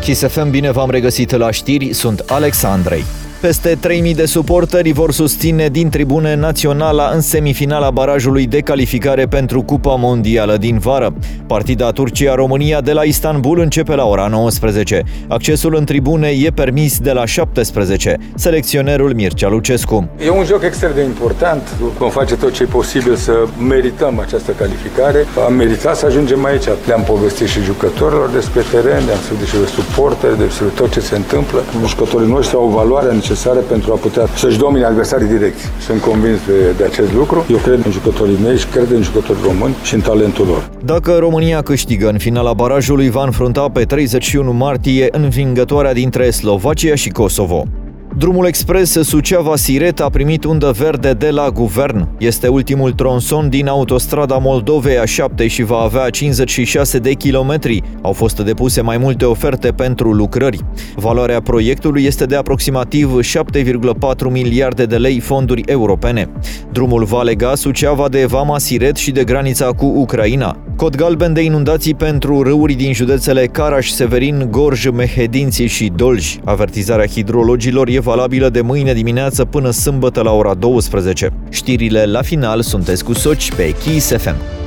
Kiss FM, bine v-am regăsit la știri, sunt Alex Andrei. Peste 3.000 de suporteri vor susține din tribune Naționala în semifinala barajului de calificare pentru Cupa Mondială din vară. Partida Turcia-România de la Istanbul începe la ora 19. Accesul în tribune e permis de la 17. Selecționerul Mircea Lucescu. E un joc extrem de important. Vom face tot ce e posibil să merităm această calificare. Am meritat să ajungem aici. Le-am povestit și jucătorilor despre teren, le-am spus despre suporteri, despre tot ce se întâmplă. Jucătorii noștri au valoarea necesare pentru a putea să-și domine adversarii direct. Sunt convins de acest lucru. Eu cred în jucătorii mei și cred în jucătorii români și în talentul lor. Dacă România câștigă în finala barajului, va înfrunta pe 31 martie învingătoarea dintre Slovacia și Kosovo. Drumul expres Suceava-Siret a primit undă verde de la guvern. Este ultimul tronson din autostrada Moldovei A7 și va avea 56 de kilometri. Au fost depuse mai multe oferte pentru lucrări. Valoarea proiectului este de aproximativ 7,4 miliarde de lei fonduri europene. Drumul va lega Suceava de Vama Siret și de granița cu Ucraina. Cod galben de inundații pentru râuri din județele Caraș, Severin, Gorj, Mehedinți și Dolj. Avertizarea hidrologilor e valabilă de mâine dimineață până sâmbătă la ora 12. Știrile la final sunteți cu Soci pe Kiss FM.